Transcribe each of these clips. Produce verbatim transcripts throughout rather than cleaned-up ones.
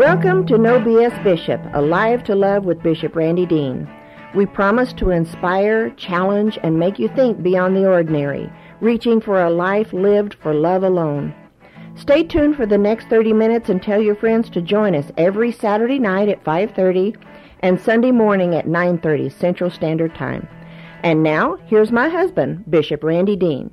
Welcome to No B S Bishop, Alive to Love with Bishop Randy Dean. We promise to inspire, challenge, and make you think beyond the ordinary, reaching for a life lived for love alone. Stay tuned for the next thirty minutes and tell your friends to join us every Saturday night at five thirty and Sunday morning at nine thirty Central Standard Time. And now, here's my husband, Bishop Randy Dean.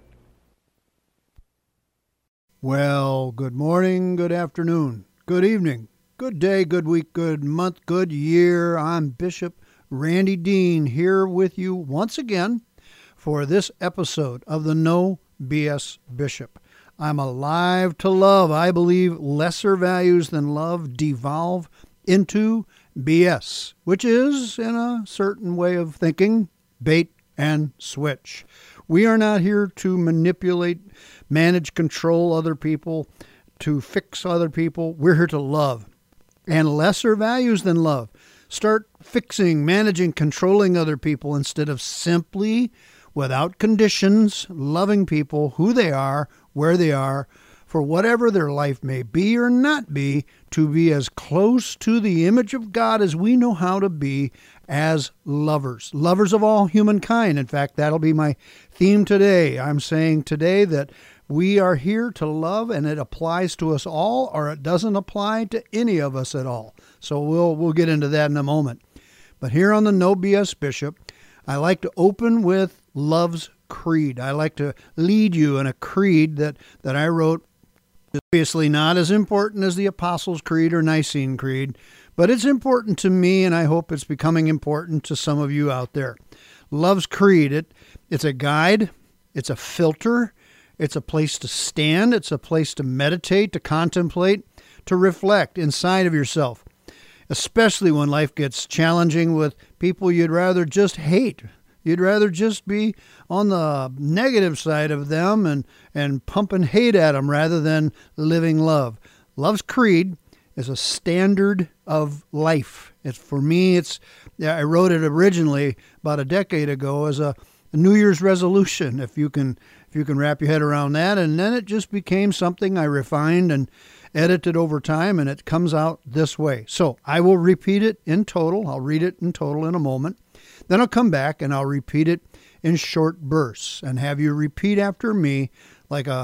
Well, good morning, good afternoon, good evening, good day, good week, good month, good year. I'm Bishop Randy Dean here with you once again for this episode of the No B S Bishop. I'm alive to love. I believe lesser values than love devolve into B S, which is, in a certain way of thinking, bait and switch. We are not here to manipulate, manage, control other people, to fix other people. We're here to love. And lesser values than love. Start fixing, managing, controlling other people instead of simply, without conditions, loving people who they are, where they are, for whatever their life may be or not be, to be as close to the image of God as we know how to be as lovers. Lovers of all humankind. In fact, that'll be my theme today. I'm saying today that we are here to love, and it applies to us all, or it doesn't apply to any of us at all. So we'll we'll get into that in a moment. But here on the No B S Bishop, I like to open with love's creed. I like to lead you in a creed that, that I wrote. It's obviously not as important as the Apostles' Creed or Nicene Creed, but it's important to me, and I hope it's becoming important to some of you out there. Love's creed, it it's a guide, it's a filter, it's a place to stand, it's a place to meditate, to contemplate, to reflect inside of yourself, especially when life gets challenging with people you'd rather just hate. You'd rather just be on the negative side of them and, and pumping hate at them rather than living love. Love's creed is a standard of life. It's, for me, it's yeah, I wrote it originally about a decade ago as a, a New Year's resolution, if you can if you can wrap your head around that. And then it just became something I refined and edited over time, and it comes out this way. So I will repeat it in total. I'll read it in total in a moment. Then I'll come back and I'll repeat it in short bursts and have you repeat after me like a,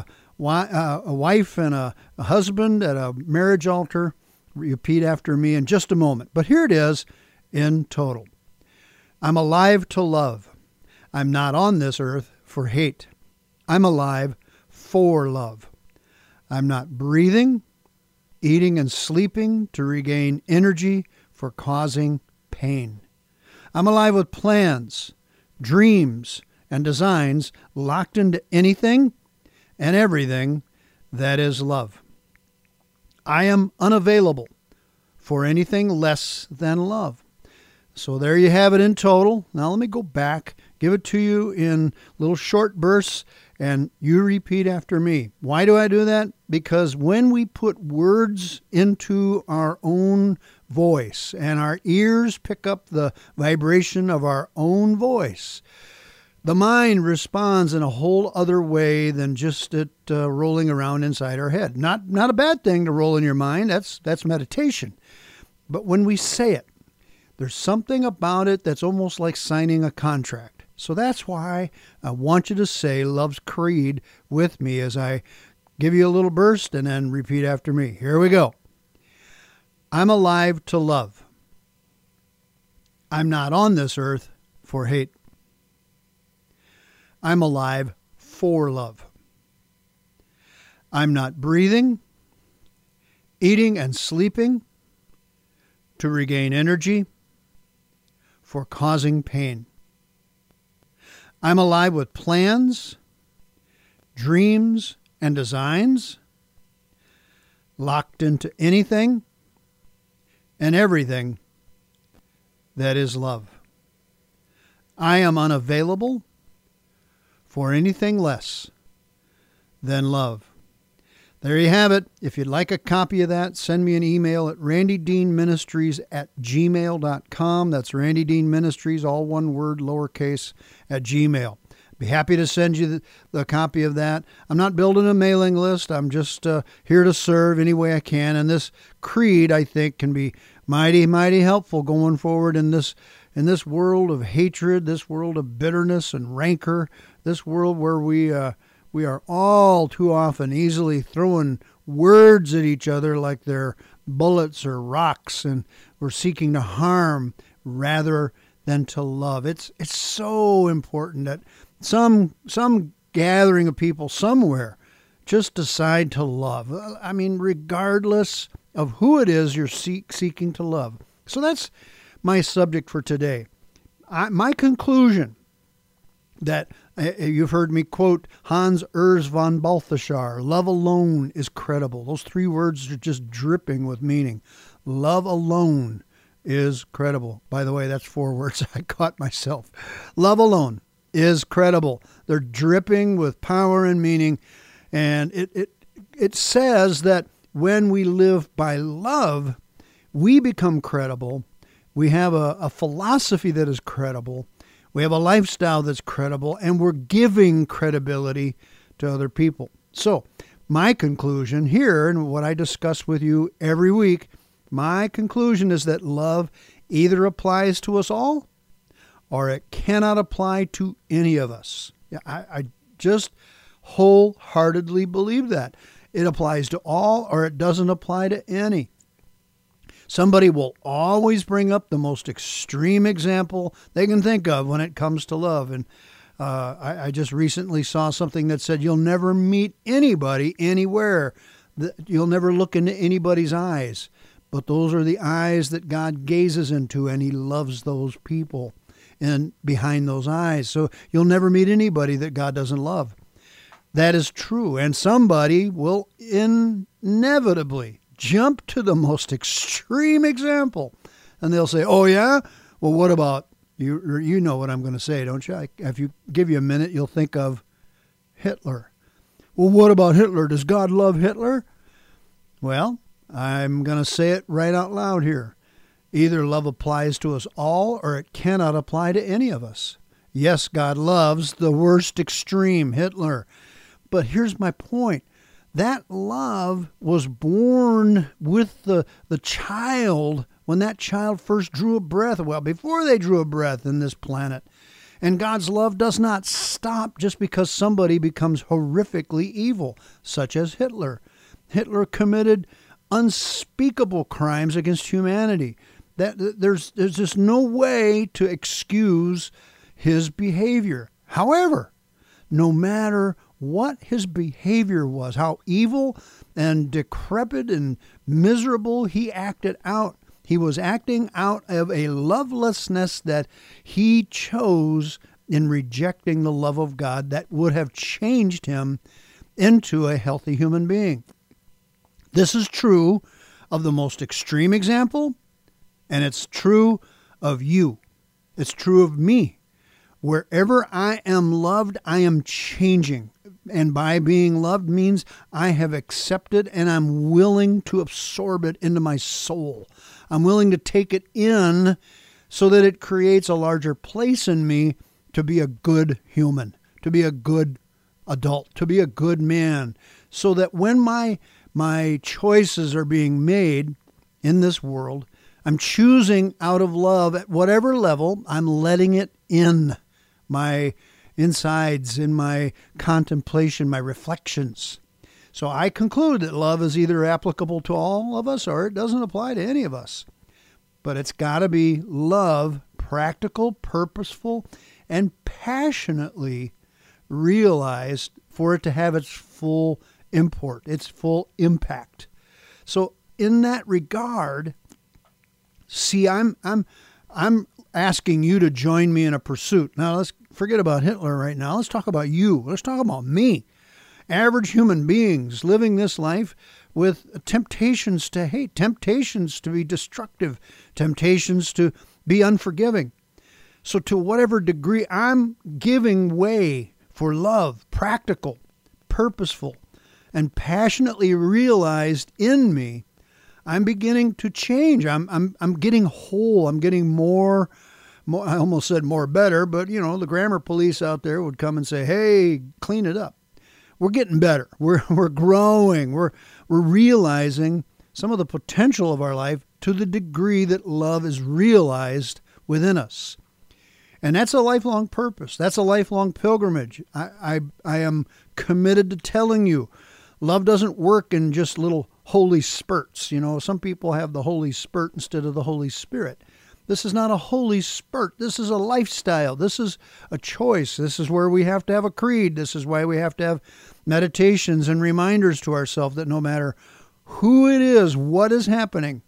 a wife and a, a husband at a marriage altar. Repeat after me in just a moment. But here it is in total. I'm alive to love. I'm not on this earth for hate. I'm alive for love. I'm not breathing, eating, and sleeping to regain energy for causing pain. I'm alive with plans, dreams, and designs locked into anything and everything that is love. I am unavailable for anything less than love. So there you have it in total. Now let me go back, give it to you in little short bursts, and you repeat after me. Why do I do that? Because when we put words into our own voice and our ears pick up the vibration of our own voice, the mind responds in a whole other way than just it uh, rolling around inside our head. Not not a bad thing to roll in your mind. That's that's meditation. But when we say it, there's something about it that's almost like signing a contract. So that's why I want you to say Love's Creed with me as I give you a little burst and then repeat after me. Here we go. I'm alive to love. I'm not on this earth for hate. I'm alive for love. I'm not breathing, eating, and sleeping to regain energy for causing pain. I'm alive with plans, dreams, and designs locked into anything and everything that is love. I am unavailable for anything less than love. There you have it. If you'd like a copy of that, send me an email at randydeanministries at gmail dot com. That's Randy Dean Ministries, all one word, lowercase, at Gmail. Be happy to send you the, the copy of that. I'm not building a mailing list. I'm just uh, here to serve any way I can. And this creed, I think, can be mighty, mighty helpful going forward in this in this world of hatred, this world of bitterness and rancor, this world where we uh, we are all too often easily throwing words at each other like they're bullets or rocks, and we're seeking to harm rather than to love. It's it's so important that Some some gathering of people somewhere just decide to love. I mean, regardless of who it is you're seek, seeking to love. So that's my subject for today. I, my conclusion that uh, you've heard me quote Hans Urs von Balthasar, love alone is credible. Those three words are just dripping with meaning. Love alone is credible. By the way, that's four words I caught myself. Love alone is credible. They're dripping with power and meaning. And it, it, it says that when we live by love, we become credible. We have a, a philosophy that is credible. We have a lifestyle that's credible, and we're giving credibility to other people. So my conclusion here, and what I discuss with you every week, my conclusion is that love either applies to us all or it cannot apply to any of us. I, I just wholeheartedly believe that. It applies to all or it doesn't apply to any. Somebody will always bring up the most extreme example they can think of when it comes to love. And uh, I, I just recently saw something that said you'll never meet anybody anywhere. You'll never look into anybody's eyes. But those are the eyes that God gazes into, and he loves those people and behind those eyes. So you'll never meet anybody that God doesn't love. That is true. And somebody will inevitably jump to the most extreme example. And they'll say, oh, yeah? Well, what about, you You know what I'm going to say, don't you? I, if you give you a minute, you'll think of Hitler. Well, what about Hitler? Does God love Hitler? Well, I'm going to say it right out loud here. Either love applies to us all or it cannot apply to any of us. Yes, God loves the worst extreme, Hitler. But here's my point. That love was born with the, the child when that child first drew a breath. Well, before they drew a breath in this planet. And God's love does not stop just because somebody becomes horrifically evil, such as Hitler. Hitler committed unspeakable crimes against humanity. That there's there's just no way to excuse his behavior. However, no matter what his behavior was, how evil and decrepit and miserable he acted out, he was acting out of a lovelessness that he chose in rejecting the love of God that would have changed him into a healthy human being. This is true of the most extreme example, and it's true of you. It's true of me. Wherever I am loved, I am changing. And by being loved means I have accepted and I'm willing to absorb it into my soul. I'm willing to take it in so that it creates a larger place in me to be a good human, to be a good adult, to be a good man, so that when my my choices are being made in this world, I'm choosing out of love at whatever level. I'm letting it in my insides, in my contemplation, my reflections. So I conclude that love is either applicable to all of us or it doesn't apply to any of us. But it's got to be love, practical, purposeful, and passionately realized for it to have its full import, its full impact. So in that regard, see, I'm I'm I'm asking you to join me in a pursuit. Now let's forget about Hitler right now. Let's talk about you. Let's talk about me. Average human beings living this life with temptations to hate, temptations to be destructive, temptations to be unforgiving. So to whatever degree I'm giving way for love, practical, purposeful, and passionately realized in me, I'm beginning to change. I'm I'm I'm getting whole. I'm getting more more, I almost said more better, but, you know, the grammar police out there would come and say, hey, clean it up. We're getting better. We're we're growing. We're we're realizing some of the potential of our life to the degree that love is realized within us. And that's a lifelong purpose. That's a lifelong pilgrimage. I, I, I am committed to telling you, love doesn't work in just little holy spurts. You know, some people have the Holy Spurt instead of the Holy Spirit. This is not a holy spurt. This is a lifestyle. This is a choice. This is where we have to have a creed. This is why we have to have meditations and reminders to ourselves that no matter who it is, what is happening,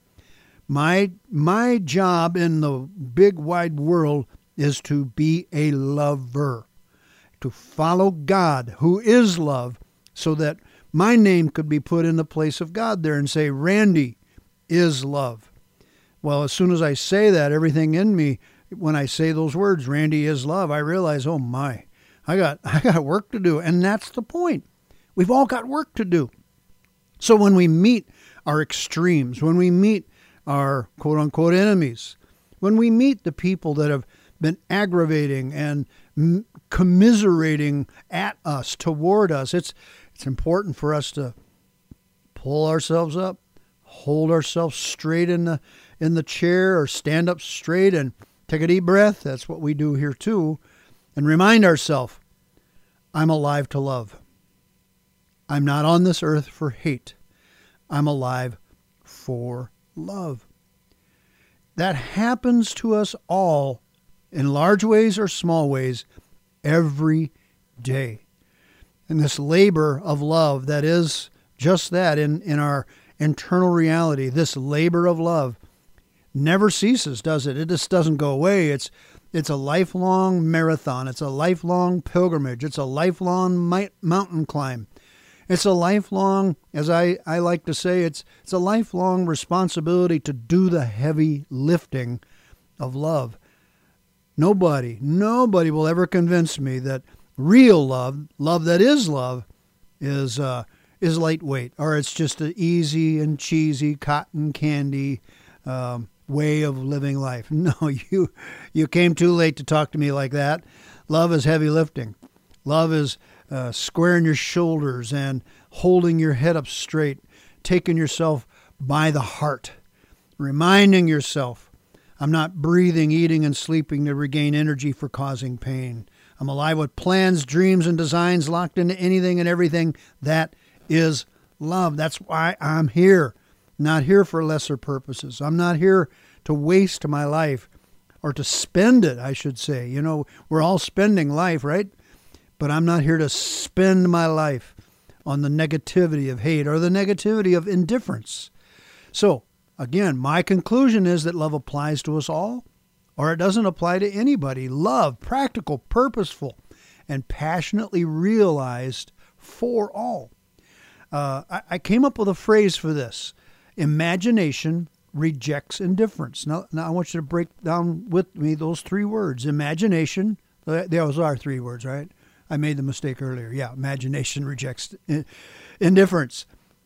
my my job in the big wide world is to be a lover, to follow God, who is love, so that my name could be put in the place of God there and say, Randy is love. Well, as soon as I say that, everything in me, when I say those words, Randy is love, I realize, oh my, I got I got work to do. And that's the point. We've all got work to do. So when we meet our extremes, when we meet our quote unquote enemies, when we meet the people that have been aggravating and m- commiserating at us, toward us, it's it's important for us to pull ourselves up, hold ourselves straight in the in the chair, or stand up straight and take a deep breath. That's what we do here too. And remind ourselves, I'm alive to love. I'm not on this earth for hate. I'm alive for love. That happens to us all in large ways or small ways every day. And this labor of love that is just that in, in our internal reality, this labor of love never ceases, does it? It just doesn't go away. It's it's a lifelong marathon. It's a lifelong pilgrimage. It's a lifelong mi- mountain climb. It's a lifelong, as I, I like to say, it's it's a lifelong responsibility to do the heavy lifting of love. Nobody, nobody will ever convince me that real love, love that is love, is uh, is lightweight, or it's just an easy and cheesy cotton candy um, way of living life. No, you you came too late to talk to me like that. Love is heavy lifting. Love is uh, squaring your shoulders and holding your head up straight, taking yourself by the heart, reminding yourself, I'm not breathing, eating, and sleeping to regain energy for causing pain. I'm alive with plans, dreams, and designs locked into anything and everything. That is love. That's why I'm here. Not here for lesser purposes. I'm not here to waste my life, or to spend it, I should say. You know, we're all spending life, right? But I'm not here to spend my life on the negativity of hate or the negativity of indifference. So, again, my conclusion is that love applies to us all, or it doesn't apply to anybody. Love, practical, purposeful, and passionately realized for all. Uh, I, I came up with a phrase for this. Imagination rejects indifference. Now, now I want you to break down with me those three words. Imagination, those are three words, right? I made the mistake earlier. Yeah, imagination rejects indifference.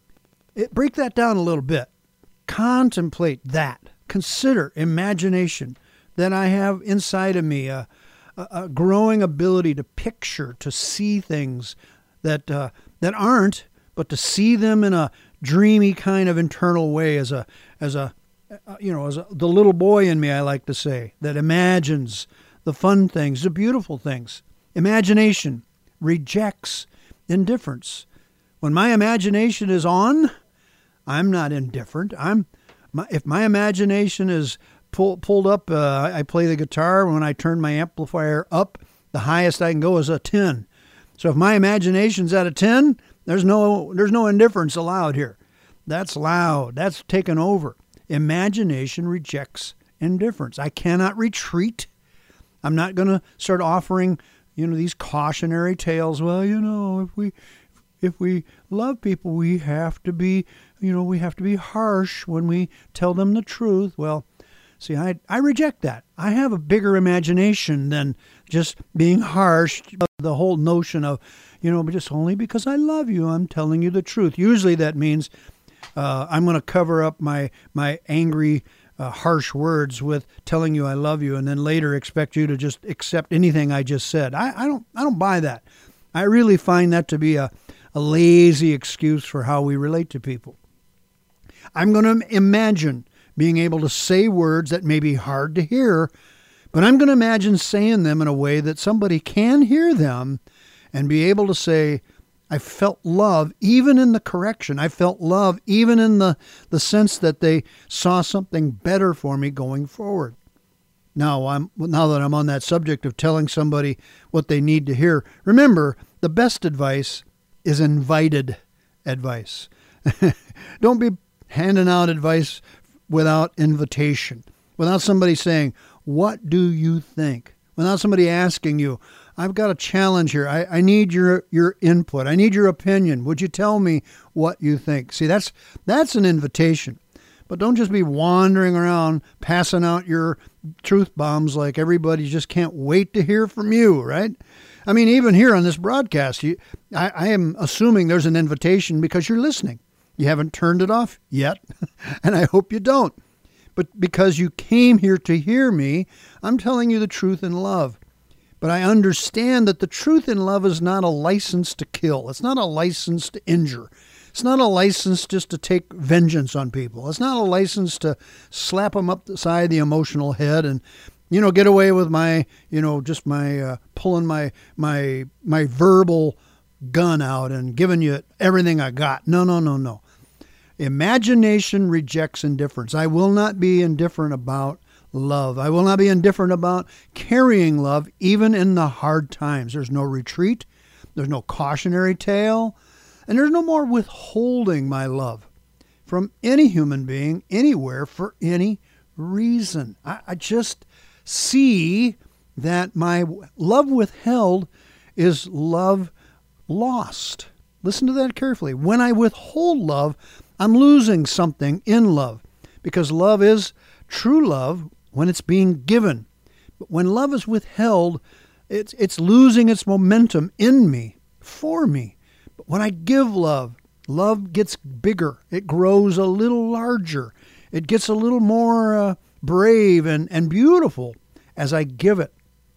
It, break that down a little bit. Contemplate that. Consider imagination. That I have inside of me a, a, a growing ability to picture, to see things that uh, that aren't, but to see them in a dreamy kind of internal way, as a as a uh, you know as a, the little boy in me, I like to say, that imagines the fun things, the beautiful things. Imagination rejects indifference. When my imagination is on, I'm not indifferent. I'm my, if my imagination is pull, pulled up, uh, I play the guitar. When I turn my amplifier up, the highest I can go is a ten. So if my imagination's at a ten, there's no there's no indifference allowed here. That's loud. That's taken over. Imagination rejects indifference. I cannot retreat. I'm not going to start offering, you know, these cautionary tales. Well, you know, if we if we love people, we have to be, you know, we have to be harsh when we tell them the truth. Well, see, I I reject that. I have a bigger imagination than just being harsh. The whole notion of, you know, just only because I love you, I'm telling you the truth. Usually that means uh, I'm going to cover up my my angry uh, harsh words with telling you I love you and then later expect you to just accept anything I just said. I, I don't I don't buy that. I really find that to be a, a lazy excuse for how we relate to people. I'm going to imagine being able to say words that may be hard to hear, but I'm going to imagine saying them in a way that somebody can hear them and be able to say, I felt love even in the correction. I felt love even in the, the sense that they saw something better for me going forward. Now, I'm now that I'm on that subject of telling somebody what they need to hear, remember, the best advice is invited advice. Don't be handing out advice without invitation, without somebody saying, what do you think? Without somebody asking you, I've got a challenge here. I, I need your, your input. I need your opinion. Would you tell me what you think? See, that's that's an invitation. But don't just be wandering around passing out your truth bombs like everybody just can't wait to hear from you, right? I mean, even here on this broadcast, you, I, I am assuming there's an invitation because you're listening. You haven't turned it off yet, and I hope you don't. But because you came here to hear me, I'm telling you the truth in love. But I understand that the truth in love is not a license to kill. It's not a license to injure. It's not a license just to take vengeance on people. It's not a license to slap them up the side of the emotional head and, you know, get away with my, you know, just my uh, pulling my my my verbal gun out and giving you everything I got. No, no, no, no. Imagination rejects indifference. I will not be indifferent about love. I will not be indifferent about carrying love even in the hard times. There's no retreat. There's no cautionary tale. And there's no more withholding my love from any human being anywhere for any reason. I, I just see that my love withheld is love lost. Listen to that carefully. When I withhold love, I'm losing something in love, because love is true love when it's being given. But when love is withheld, it's it's losing its momentum in me, for me. But when I give love, love gets bigger. It grows a little larger. It gets a little more uh, brave and, and beautiful as I give it.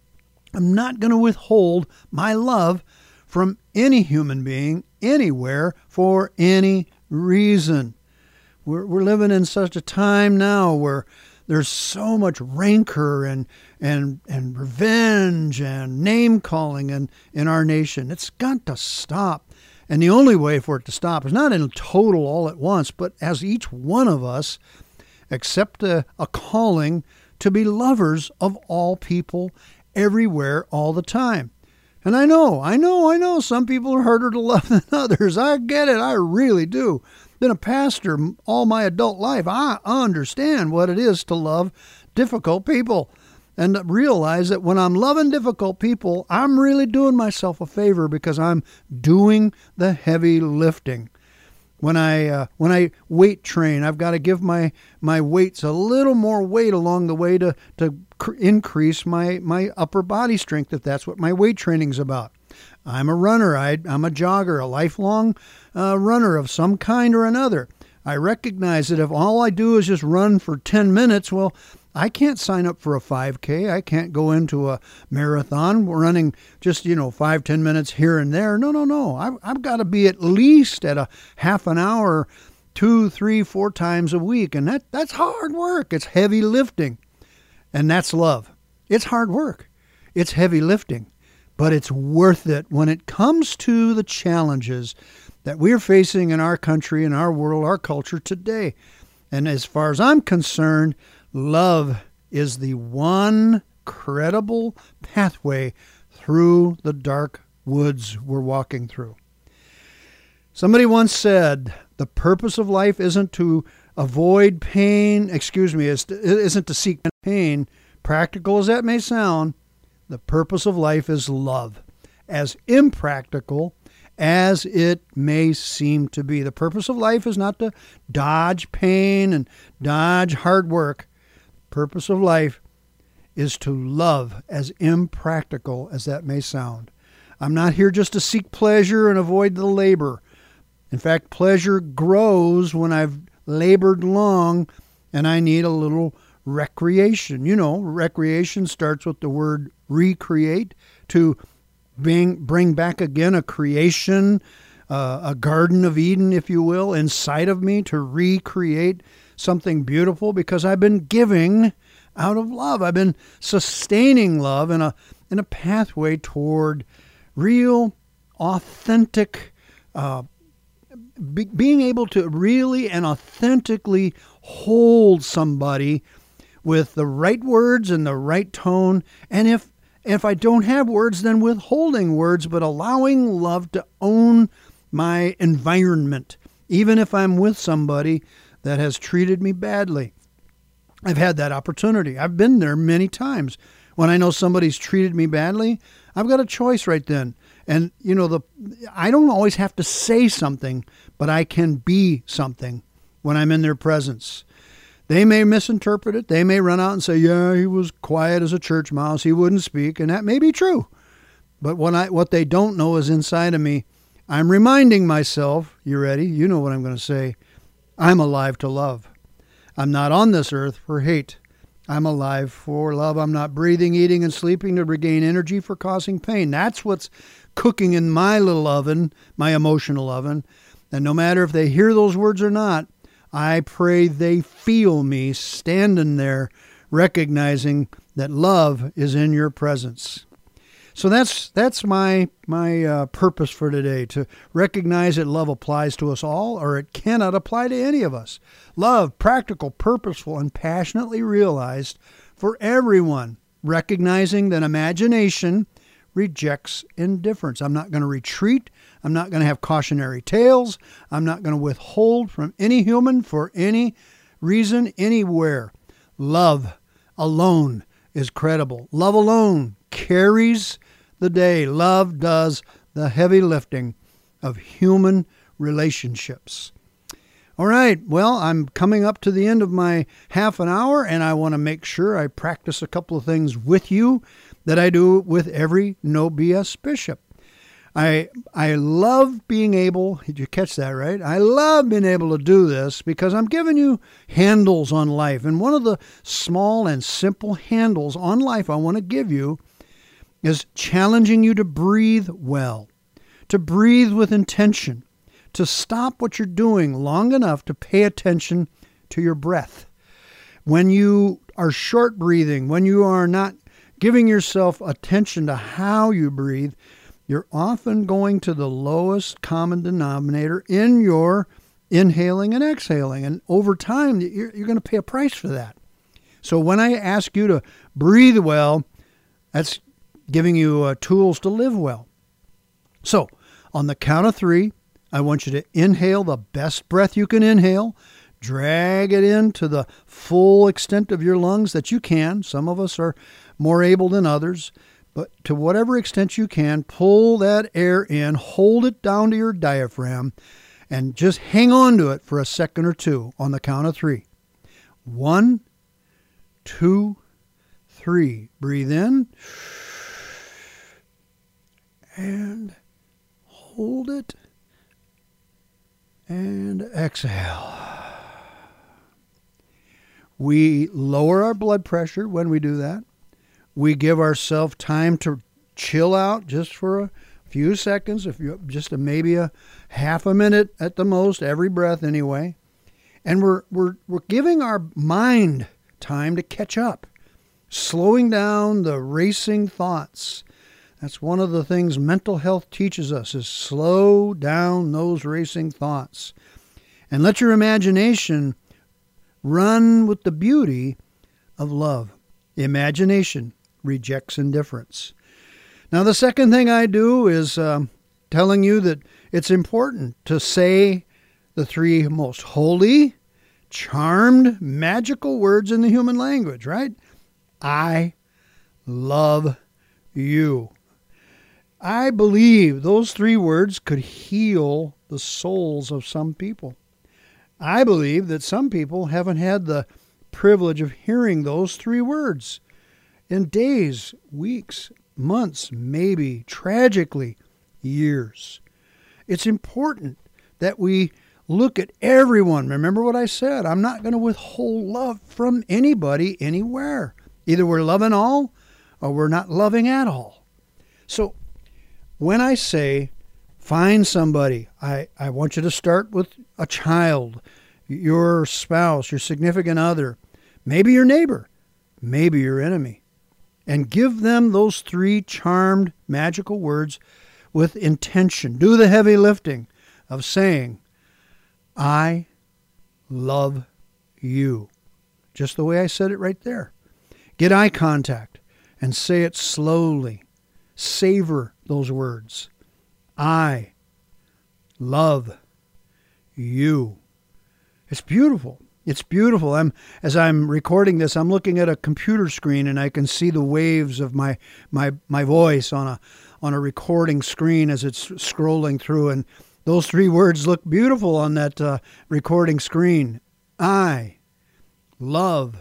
I'm not going to withhold my love from any human being, anywhere, for any reason. We're, we're living in such a time now where there's so much rancor and and and revenge and name-calling in, in our nation. It's got to stop. And the only way for it to stop is not in total all at once, but as each one of us accept a, a calling to be lovers of all people, everywhere, all the time. And I know, I know, I know some people are harder to love than others. I get it. I really do. Been a pastor all my adult life. I understand what it is to love difficult people and realize that when I'm loving difficult people, I'm really doing myself a favor because I'm doing the heavy lifting. When I uh, when I weight train, I've got to give my, my weights a little more weight along the way to, to cr- increase my, my upper body strength, if that's what my weight training's about. I'm a runner. I, I'm a jogger, a lifelong uh, runner of some kind or another. I recognize that if all I do is just run for ten minutes, well, I can't sign up for a five K. I can't go into a marathon running just, you know, five, ten minutes here and there. No, no, no. I've, I've got to be at least at a half an hour, two, three, four times a week. And that that's hard work. It's heavy lifting. And that's love. It's hard work. It's heavy lifting. But it's worth it when it comes to the challenges that we're facing in our country, in our world, our culture today. And as far as I'm concerned, love is the one credible pathway through the dark woods we're walking through. Somebody once said, the purpose of life isn't to avoid pain, excuse me, isn't to seek pain, practical as that may sound. The purpose of life is love, as impractical as it may seem to be. The purpose of life is not to dodge pain and dodge hard work. The purpose of life is to love, as impractical as that may sound. I'm not here just to seek pleasure and avoid the labor. In fact, pleasure grows when I've labored long and I need a little recreation. You know, recreation starts with the word recreate, to bring, bring back again a creation, uh, a Garden of Eden, if you will, inside of me, to recreate something beautiful, because I've been giving out of love. I've been sustaining love in a in a pathway toward real, authentic, uh, be, being able to really and authentically hold somebody with the right words and the right tone. And if if I don't have words, then withholding words, but allowing love to own my environment, even if I'm with somebody that has treated me badly. I've had that opportunity. I've been there many times. When I know somebody's treated me badly, I've got a choice right then. And, you know, the I don't always have to say something, but I can be something when I'm in their presence. They may misinterpret it. They may run out and say, yeah, he was quiet as a church mouse. He wouldn't speak. And that may be true. But when I, what they don't know is inside of me, I'm reminding myself, you ready? You know what I'm going to say. I'm alive to love. I'm not on this earth for hate. I'm alive for love. I'm not breathing, eating, and sleeping to regain energy for causing pain. That's what's cooking in my little oven, my emotional oven. And no matter if they hear those words or not, I pray they feel me standing there, recognizing that love is in your presence. So that's that's my my uh, purpose for today, to recognize that love applies to us all, or it cannot apply to any of us. Love, practical, purposeful, and passionately realized for everyone, recognizing that imagination rejects indifference. I'm not going to retreat. I'm not going to have cautionary tales. I'm not going to withhold from any human for any reason, anywhere. Love alone is credible. Love alone carries the day. Love does the heavy lifting of human relationships. All right, well, I'm coming up to the end of my half an hour, and I want to make sure I practice a couple of things with you that I do with every No B S Bishop. I I love being able, did you catch that, right? I love being able to do this because I'm giving you handles on life. And one of the small and simple handles on life I want to give you is challenging you to breathe well, to breathe with intention, to stop what you're doing long enough to pay attention to your breath. When you are short breathing, when you are not giving yourself attention to how you breathe, you're often going to the lowest common denominator in your inhaling and exhaling. And over time, you're, you're going to pay a price for that. So when I ask you to breathe well, that's giving you uh, tools to live well. So on the count of three, I want you to inhale the best breath you can inhale. Drag it into the full extent of your lungs that you can. Some of us are more able than others. But to whatever extent you can, pull that air in, hold it down to your diaphragm, and just hang on to it for a second or two on the count of three. One, two, three. Breathe in. And hold it. And exhale. We lower our blood pressure when we do that. We give ourselves time to chill out just for a few seconds, if you just a, maybe a half a minute at the most, every breath anyway. And we're we're we're giving our mind time to catch up, slowing down the racing thoughts. That's one of the things mental health teaches us, is slow down those racing thoughts. And let your imagination run with the beauty of love. Imagination rejects indifference. Now, the second thing I do is um, telling you that it's important to say the three most holy, charmed, magical words in the human language, right? I love you. I believe those three words could heal the souls of some people. I believe that some people haven't had the privilege of hearing those three words in days, weeks, months, maybe, tragically, years. It's important that we look at everyone. Remember what I said. I'm not going to withhold love from anybody anywhere. Either we're loving all or we're not loving at all. So when I say find somebody, I, I want you to start with a child, your spouse, your significant other, maybe your neighbor, maybe your enemy, and give them those three charmed, magical words with intention. Do the heavy lifting of saying, I love you. Just the way I said it right there. Get eye contact and say it slowly. Savor those words. I love you. It's beautiful. It's beautiful. I'm as I'm recording this, I'm looking at a computer screen and I can see the waves of my my my voice on a on a recording screen as it's scrolling through, and those three words look beautiful on that uh, recording screen. I love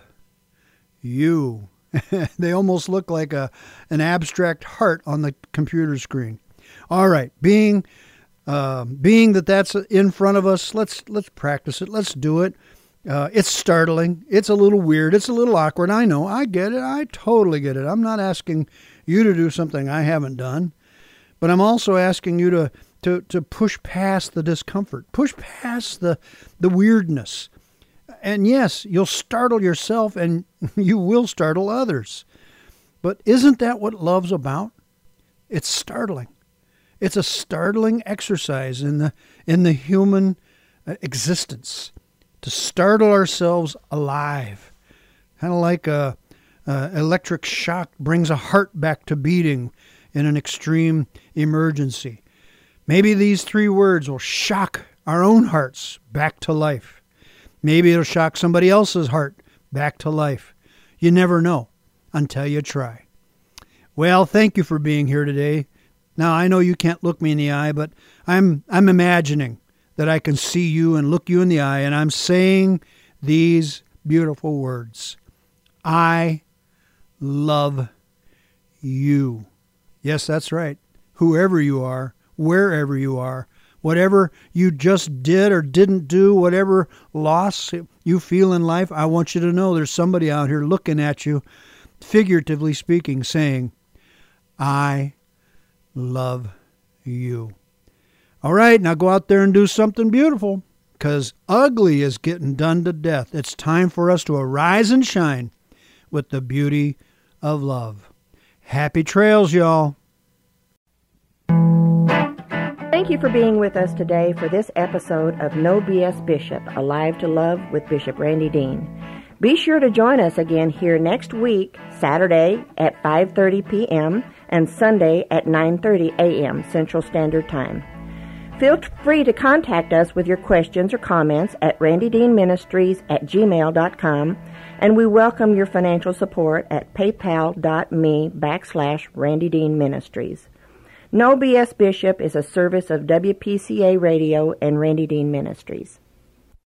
you. They almost look like a an abstract heart on the computer screen. All right, being uh, being that that's in front of us, let's let's practice it. Let's do it. Uh, it's startling. It's a little weird. It's a little awkward. I know. I get it. I totally get it. I'm not asking you to do something I haven't done, but I'm also asking you to to to push past the discomfort, push past the the weirdness. And yes, you'll startle yourself and you will startle others. But isn't that what love's about? It's startling. It's a startling exercise in the in the human existence to startle ourselves alive. Kind of like a, a electric shock brings a heart back to beating in an extreme emergency. Maybe these three words will shock our own hearts back to life. Maybe it'll shock somebody else's heart back to life. You never know until you try. Well, thank you for being here today. Now, I know you can't look me in the eye, but I'm I'm imagining that I can see you and look you in the eye, and I'm saying these beautiful words. I love you. Yes, that's right. Whoever you are, wherever you are, whatever you just did or didn't do, whatever loss you feel in life, I want you to know there's somebody out here looking at you, figuratively speaking, saying, I love you. All right, now go out there and do something beautiful, because ugly is getting done to death. It's time for us to arise and shine with the beauty of love. Happy trails, y'all. Thank you for being with us today for this episode of No B S Bishop, Alive to Love with Bishop Randy Dean. Be sure to join us again here next week, Saturday at five thirty p.m. and Sunday at nine thirty a.m. Central Standard Time. Feel free to contact us with your questions or comments at randy dean ministries at gmail dot com, and we welcome your financial support at paypal.me backslash Randy Dean Ministries. No B S Bishop is a service of W P C A Radio and Randy Dean Ministries.